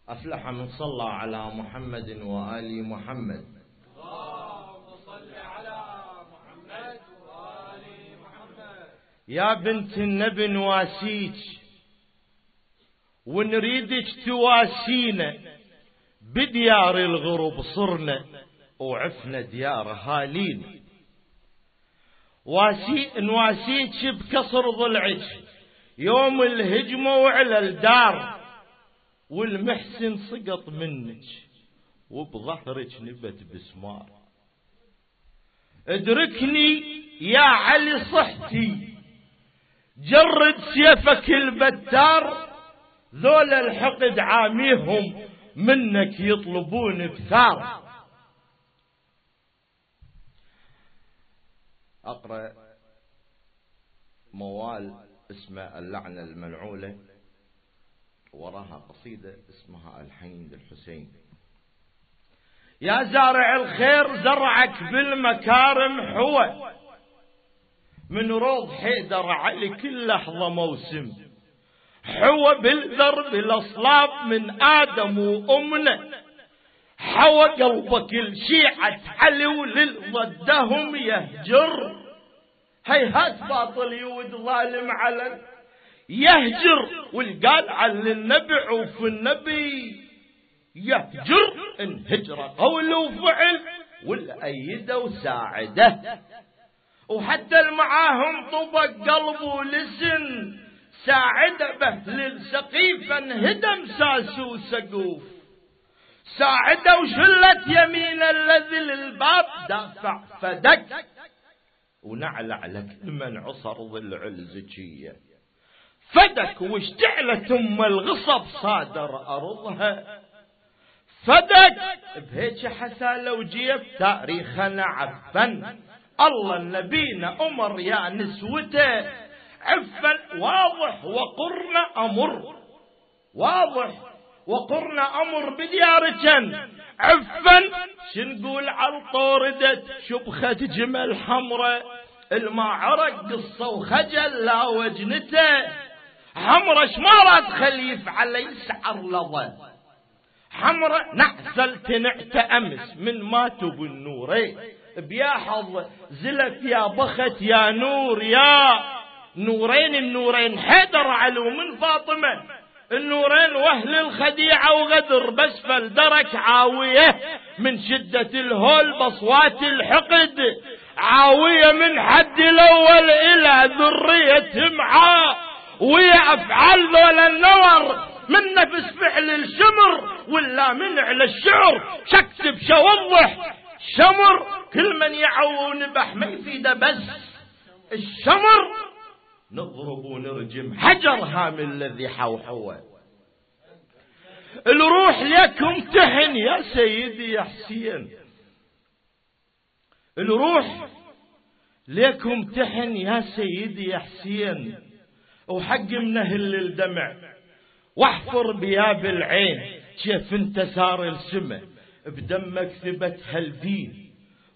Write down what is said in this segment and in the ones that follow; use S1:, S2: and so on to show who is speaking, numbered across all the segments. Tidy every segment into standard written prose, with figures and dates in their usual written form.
S1: أفلح من صلى على محمد وآل محمد.
S2: اللهم صل على محمد وآل محمد.
S1: يا بنت النبي نواسيك ونريدك تواسينا، بديار الغرب صرنا وعفنا ديار هالينا. نواسيك بكسر ضلعك يوم الهجمة وعلى الدار، والمحسن سقط منك وبظهرك نبت بسمار. ادركني يا علي صحتي، جرد سيفك البتار، ذول الحقد عاميهم منك يطلبون بثار. أقرأ موال اسمه اللعنة الملعولة، وراها قصيدة اسمها الحين للحسين. يا زارع الخير زرعك بالمكارم حوى، من روض حيدر علي كل لحظة موسم، حوى بالذر بالأصلاب من آدم وأمنا، حوى قلبك الشيعة علي وللضدهم يهجر، هيهات باطل يود ظالم علن يهجر، والقال على النبي وفي النبي يهجر، ان هجر قول وفعل والأيده وساعده، وحتى المعاهم طبق قلب ولسن، ساعده بهل السقيف انهدم ساس وسقوف، ساعده وشلت يمين الذي للباب دافع فدك، ونعلع لك لمن عصر ضلع الزكيه، فدك واشتعلت ام الغصب صادر ارضها، فدك بهيك حسالة وجيب تاريخنا عفن، الله نبينا امر يا نسوته عفن، واضح وقرنا امر، واضح وقرنا امر بدياركن عفن. شنقول عالطوردت شبخة جمل حمرة، المعرق قصة وخجل لا وجنته، حمرة شمارة خليف على يسعر لظى، حمرة نعزل تنعت أمس من ماتوا بالنوري، بياحظ زلف يا بخت يا نور يا نورين، النورين حيدر علو من فاطمة، النورين وأهل الخديعة وغدر بسفل درك عاوية، من شدة الهول بصوات الحقد عاوية، من حد الأول إلى ذرية معاه، ويا أفعال ذول النور من نفس فعل الشمر، ولا من على الشعر شكتب شوضح شمر، كل من يعو ونبح ما يفيده بس الشمر، نضرب ونرجم حجر هام الذي حوحوه. الروح ليكم تحن يا سيدي يا حسين، الروح ليكم تحن يا سيدي يا حسين، وحق منهل الدمع واحفر بياب العين، كيف انت سار السماء بدمك ثبت هالدين،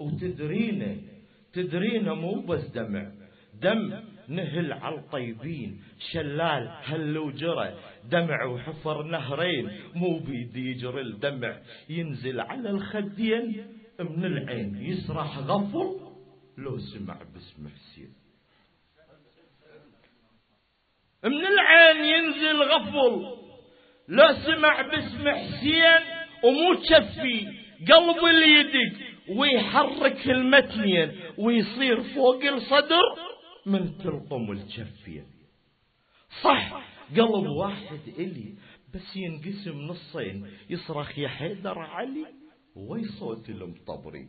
S1: وتدرينا مو بس دمع، دم نهل على الطيبين، شلال هل وجرى دمع وحفر نهرين، مو بيدي يجري الدمع ينزل على الخدين، من العين يسرح غفر لو سمع باسم حسين، من العين ينزل غفل لو سمع باسم حسين، ومو تشفي قلب اللي يدق ويحرك المتنين، ويصير فوق الصدر من تلقم الجفين. صح قلب واحد إلي بس ينقسم نصين، يصرخ يا حيدر علي ويصوت المطبري،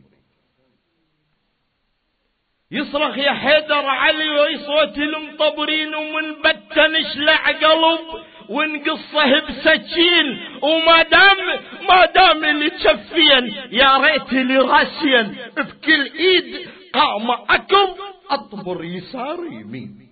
S1: يصرخ يا حيدر علي ويصوت المطبرين، ومن بتن اشلع قلب ونقصه بسكين، وما دام اللي تشفين يا ريت اللي راسين، بكل ايد قام اكل اطبر يسار يمين،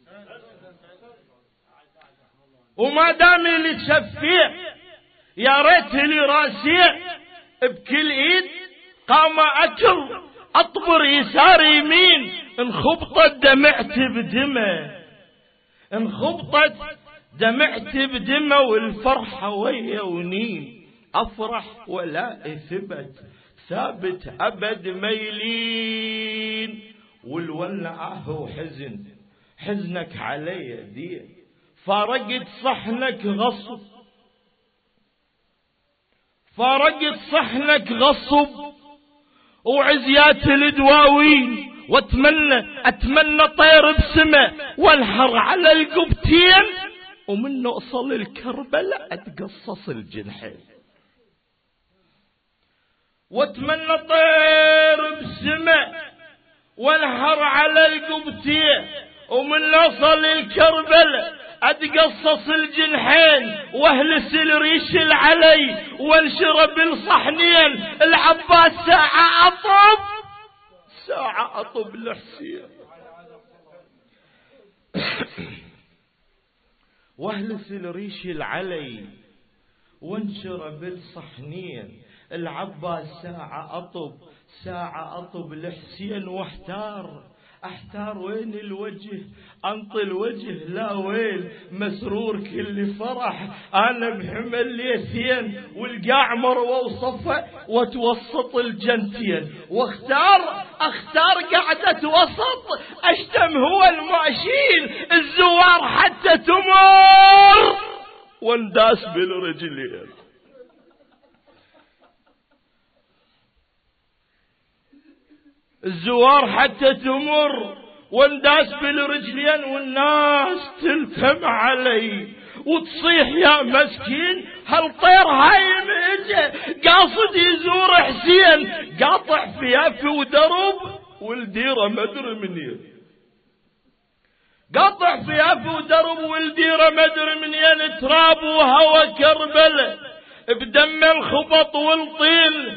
S1: وما دام اللي تشفين يا ريت اللي راسين، بكل ايد قام اكل اطبر يسار يمين، انخبطت دمعت بدمه، انخبطت دمعت بدمه والفرحة ويا ونين، أفرح ولا ثابت أبد ميلين. والولعه وحزن، حزنك علي دين، فارقت صحنك غصب، فارقت صحنك غصب وعزيات الدواوين. أتمنى طير بسمة والحر على القبتين، ومن أوصل الكربلاء أتقصص الجنحين. واتمنى طير بسمة والحر على القبتين، ومن أوصل الكربلاء أتقصص الجنحين. واهلس الريش العلي وانشرب الصحنين. العباس ساعة أطب لحسين. واهلس الريش العلي وانشرب الصحنين. العباس ساعة أطب لحسين. أحتار وين الوجه، أنطي الوجه لا وين. مسرور كل فرح أنا بحمل ليثين، والقاع مروى وصفة وتوسط الجنتين. أختار قعدة وسط، أشتم هو الماشين. الزوار حتى تمر وانداس بالرجلين. الزوار حتى تمر وانداس بالرجلين، والناس تلتم علي وتصيح يا مسكين. هالطير هايم اجا قاصد يزور حسين، قاطع فيافي ودرب والديرة مدري منين. قاطع فيافي ودرب والديرة مدري منين. تراب وهوى كربلة بدم الخبط والطين.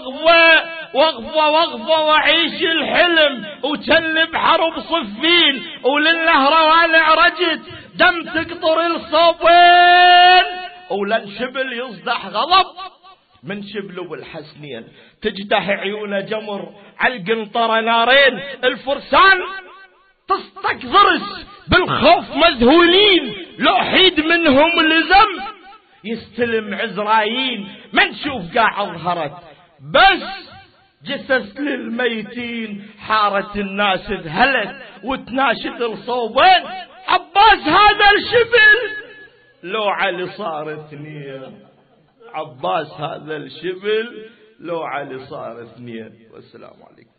S1: وغفة وعيش الحلم وتلب حرب صفين. وللنهروان عرجت دم تقطر الصوبين. ولن شبل يصدح غضب من شبله بالحسنين. تجدح عيونه جمر عالقنطرة نارين. الفرسان تستكثرس بالخوف مذهولين. لو حيد منهم لزم يستلم عزرايين. ما نشوف قاع ظهرت بس جثث للميتين. حارة الناس ذهلت وتناشد الصوبين. عباس هذا الشبل لو علي صار اثنين. عباس هذا الشبل لو علي صار اثنين. والسلام عليكم.